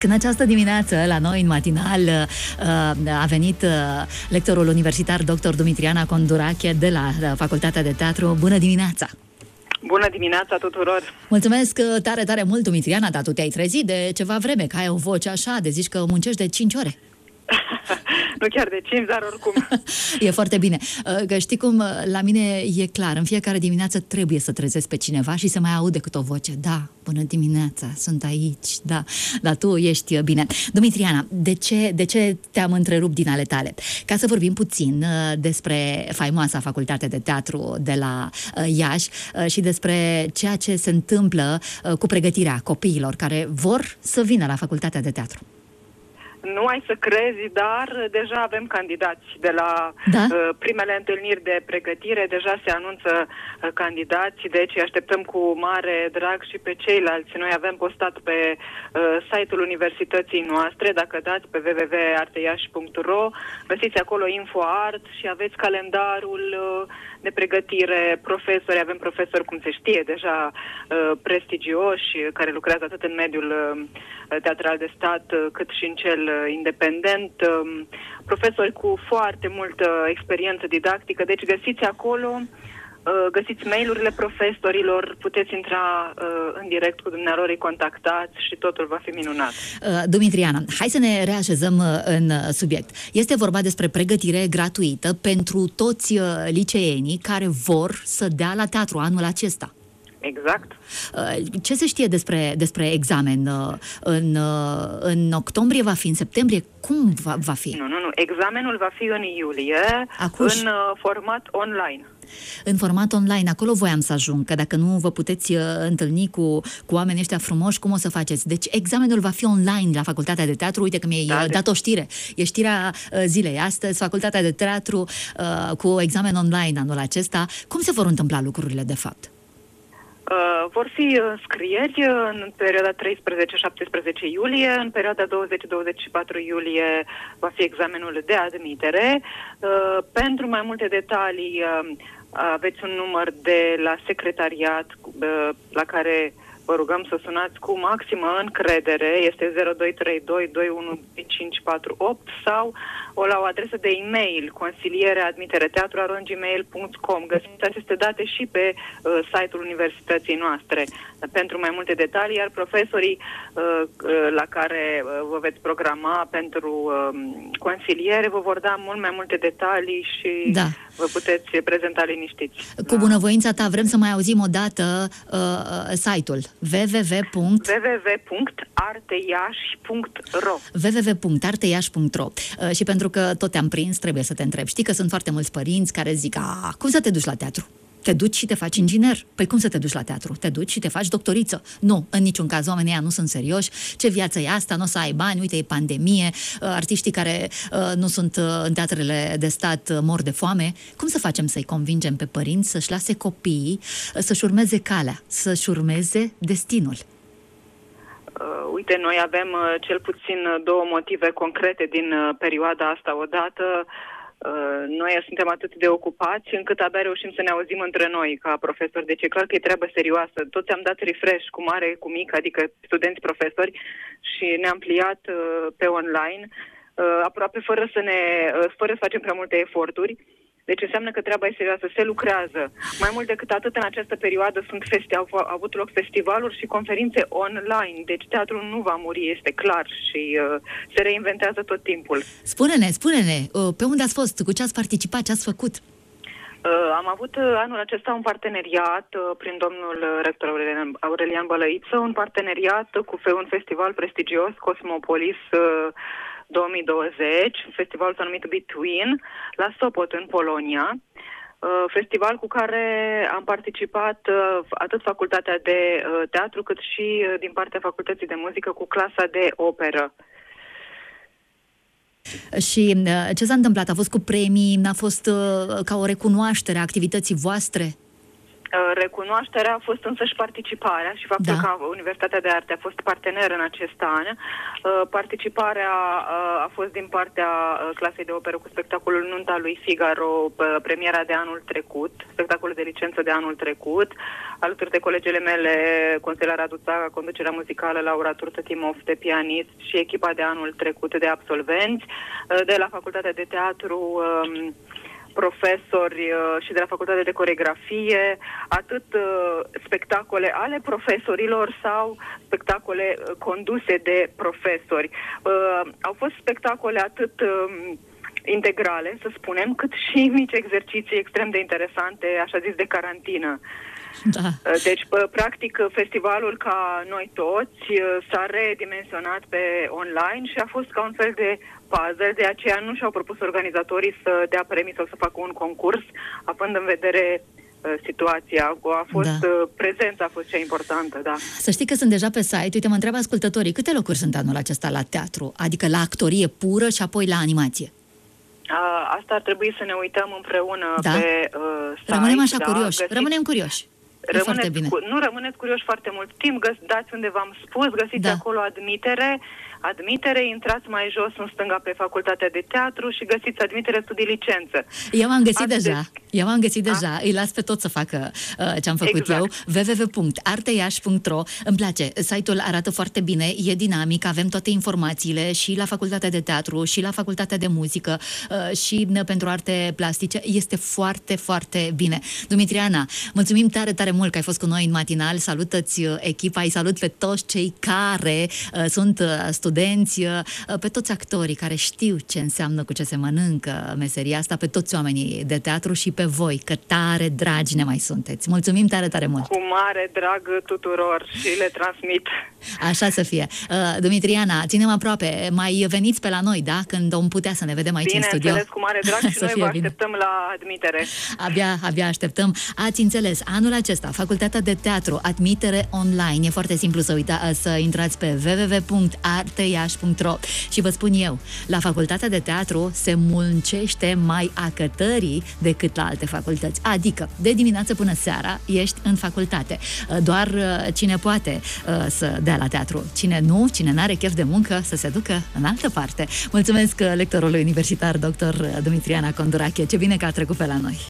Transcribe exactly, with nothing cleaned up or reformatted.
În această dimineață, la noi, în matinal, a venit lectorul universitar doctor Dumitriana Condurache de la Facultatea de Teatru. Bună dimineața! Bună dimineața tuturor! Mulțumesc tare, tare mult, Dumitriana, dar tu te-ai trezit de ceva vreme, că ai o voce așa, de zici că muncești de cinci ore. Nu chiar de cinci, dar oricum. E foarte bine. Că știi cum, la mine e clar, în fiecare dimineață trebuie să trezesc pe cineva și să mai aud decât o voce. Da, bună dimineața, sunt aici, da, dar tu ești bine. Dumitriana, de ce, de ce te-am întrerupt din ale tale? Ca să vorbim puțin despre faimoasa Facultate de Teatru de la Iași și despre ceea ce se întâmplă cu pregătirea copiilor care vor să vină la Facultatea de Teatru. Nu ai să crezi, dar deja avem candidați de la da? uh, primele întâlniri de pregătire, deja se anunță uh, candidați, deci așteptăm cu mare drag și pe ceilalți. Noi avem postat pe uh, site-ul universității noastre, dacă dați pe w w w punct arteiași punct r o, găsiți acolo InfoArt și aveți calendarul uh, de pregătire, profesori, avem profesori, cum se știe, deja uh, prestigioși, care lucrează atât în mediul uh, teatral de stat, uh, cât și în cel independent, profesori cu foarte multă experiență didactică, deci găsiți acolo, găsiți mail-urile profesorilor, puteți intra în direct cu dumnealor, îi contactați și totul va fi minunat. Dumitriana, hai să ne reașezăm în subiect. Este vorba despre pregătire gratuită pentru toți liceenii care vor să dea la teatru anul acesta. Exact. Ce se știe despre, despre examen? În, în octombrie va fi? În septembrie? Cum va, va fi? Nu, nu, nu. Examenul va fi în iulie, Acuși. în format online. În format online, acolo voiam să ajung, că dacă nu vă puteți întâlni cu, cu oamenii ăștia frumoși, cum o să faceți? Deci examenul va fi online la Facultatea de Teatru. Uite că mi-ai da, dat o știre. E știrea zilei astăzi, Facultatea de Teatru cu examen online anul acesta. Cum se vor întâmpla lucrurile de fapt? Uh, vor fi înscrieri în perioada treisprezece șaptesprezece iulie, în perioada douăzeci douăzeci și patru iulie va fi examenul de admitere. Uh, pentru mai multe detalii uh, aveți un număr de la secretariat uh, la care vă rugăm să sunați cu maximă încredere, este zero doi trei doi doi unu cinci patru opt sau o la o adresă de e-mail consiliereadmitereteatru arond gmail punct com. Găsiți aceste date și pe uh, site-ul universității noastre pentru mai multe detalii, iar profesorii uh, uh, la care uh, vă veți programa pentru uh, consiliere vă vor da mult mai multe detalii și da. vă puteți prezenta liniștiți. Cu bunăvoința ta vrem să mai auzim o dată uh, site-ul w w w punct arteiași punct r o w w w punct arteiași punct r o uh, Și pentru că tot te-am prins, trebuie să te întreb. Știi că sunt foarte mulți părinți care zic, a, cum să te duci la teatru? Te duci și te faci inginer. Păi cum să te duci la teatru? Te duci și te faci doctoriță. Nu, în niciun caz, oamenii ăia nu sunt serioși. Ce viață e asta? Nu o să ai bani, uite, e pandemie. Artiștii care uh, nu sunt uh, în teatrele de stat uh, mor de foame. Cum să facem să-i convingem pe părinți să-și lase copiii uh, să-și urmeze calea, să-și urmeze destinul? Uh, uite, noi avem uh, cel puțin două motive concrete din uh, perioada asta. Odată, Uh, noi suntem atât de ocupați încât abia reușim să ne auzim între noi ca profesori. Deci e clar că e treabă serioasă. Toți am dat refresh cu mare, cu mic, adică studenți profesori, și ne-am pliat uh, pe online, uh, aproape fără să ne, uh, fără să facem prea multe eforturi. Deci înseamnă că treaba e serioasă, se lucrează. Mai mult decât atât, în această perioadă sunt festi- au, au avut loc festivaluri și conferințe online. Deci teatrul nu va muri, este clar, și uh, se reinventează tot timpul. Spune-ne, spune-ne, uh, pe unde ați fost? Cu ce ați participat? Ce ați făcut? Uh, am avut uh, anul acesta un parteneriat uh, prin domnul rector Aurelian, Aurelian Bălăiță, un parteneriat cu un festival prestigios, Cosmopolis uh, două mii douăzeci, festivalul s-a numit Between, la Sopot, în Polonia, festival cu care am participat atât facultatea de teatru, cât și din partea facultății de muzică cu clasa de operă. Și ce s-a întâmplat? A fost cu premii? A fost ca o recunoaștere a activității voastre? Recunoașterea a fost însăși participarea și faptul da. că Universitatea de Arte a fost partener în acest an. Participarea a fost din partea clasei de operă cu spectacolul Nunta lui Figaro, premiera de anul trecut, spectacolul de licență de anul trecut, alături de colegele mele, Consila Radu Țaga, conducerea muzicală, Laura Turtă Timov, de pianist, și echipa de anul trecut de absolvenți, de la Facultatea de Teatru, profesori și de la Facultatea de Coregrafie, atât spectacole ale profesorilor sau spectacole conduse de profesori. Au fost spectacole atât integrale, să spunem, cât și mici exerciții extrem de interesante, așa zis, de carantină. Da. Deci, practic, festivalul, ca noi toți, s-a redimensionat pe online și a fost ca un fel de puzzle, de aceea nu și-au propus organizatorii să dea premii sau să facă un concurs, având în vedere uh, situația. A fost, da. uh, prezența a fost cea importantă, da. Să știi că sunt deja pe site, uite, mă întreabă ascultătorii, câte locuri sunt anul acesta la teatru? Adică la actorie pură și apoi la animație? Uh, asta ar trebui să ne uităm împreună da? pe uh, site. Rămânem așa da, curioși, găsiți... rămânem curioși. Rămâneți cu, nu rămâneți curioși foarte mult timp, găs, dați unde v-am spus, găsiți da. acolo admitere, admitere, intrați mai jos în stânga pe Facultatea de Teatru și găsiți admitere studii licență. Eu am găsit Ați deja, de... eu am găsit A? deja, îi las pe tot să facă uh, ce am făcut exact. eu, w w w punct arteiaș punct ro. Îmi place, site-ul arată foarte bine, e dinamic, avem toate informațiile și la Facultatea de Teatru și la Facultatea de Muzică uh, și uh, pentru arte plastice, este foarte, foarte bine. Dumitriana, mulțumim tare, tare mult că ai fost cu noi în matinal, salută-ți uh, echipa, îi salut pe toți cei care uh, sunt uh, studenți, uh, pe toți actorii care știu ce înseamnă cu ce se mănâncă meseria asta, pe toți oamenii de teatru și pe voi, că tare dragi ne mai sunteți. Mulțumim tare, tare mult! Cu mare drag tuturor și le transmit. Așa să fie. Uh, Dumitriana, ținem aproape, mai veniți pe la noi, da? Când om putea să ne vedem aici bine, în studio. Bineînțeles, cu mare drag și noi vă așteptăm bine. la admitere. Abia, abia așteptăm. Ați înțeles, anul acesta, Facultatea de Teatru, admitere online. E foarte simplu să, uita, să intrați pe w w w punct arteiaș punct ro și vă spun eu, la Facultatea de Teatru se muncește mai a cătării decât la alte facultăți. Adică, de dimineață până seara ești în facultate. Doar cine poate să dea la teatru. Cine nu, cine n-are chef de muncă, să se ducă în altă parte. Mulțumesc lectorului universitar, doctor Dumitriana Condurache. Ce bine că a trecut pe la noi.